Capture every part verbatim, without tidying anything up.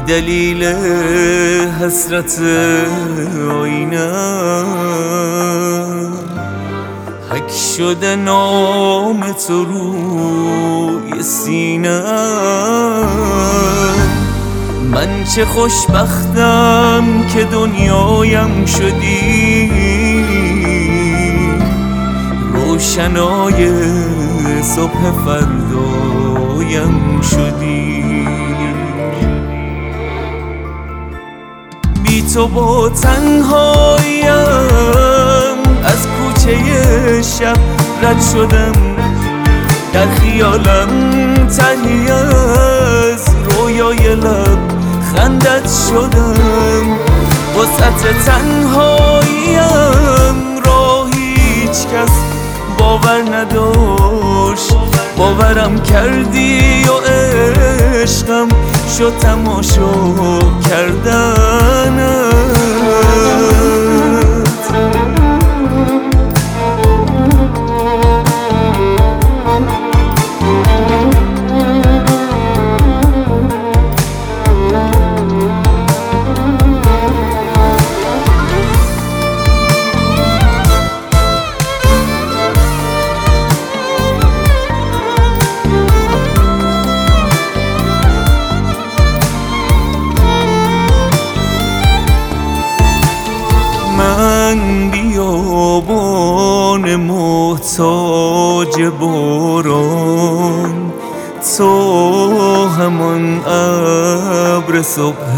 دلیل حسرت آینه حک شده نام تو روی سینه. من چه خوشبختم که دنیایم شدی، روشنای صبح فردایم شدی. بی تو با تنهاییم از کوچه شب رد شدم، در خیالم تنهی از رویای لب خندت شدم. وسط تنهاییم را هیچ کس باور نداشت، باورم کردی و عشقم شد تماشا کردنت. من بیابان محتاج باران، تو همان ابر صبح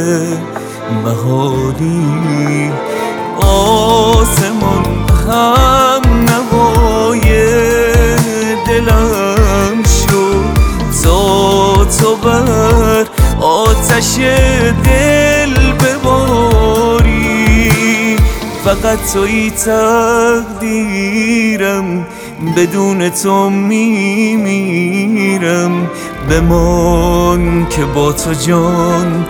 بهاری. آسمان هم نوای دلم شد، تا تو بر آتش دل بباری. فقط تویی تقدیرم، بدون تو میمیرم. بمان که با تو جان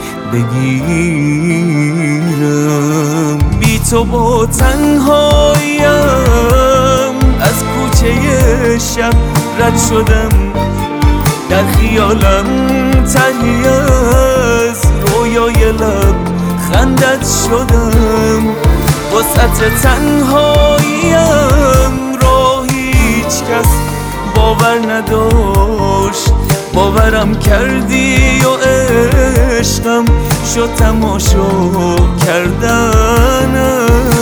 بگیرم. بی تو با تنهاییم از کوچه شب رد شدم، در خیالم تنهی از رویای لب خندت شدم. وسط تنهاییم را هیچ کس باور نداشت، باورم کردی و عشقم شد تماشا کردنت.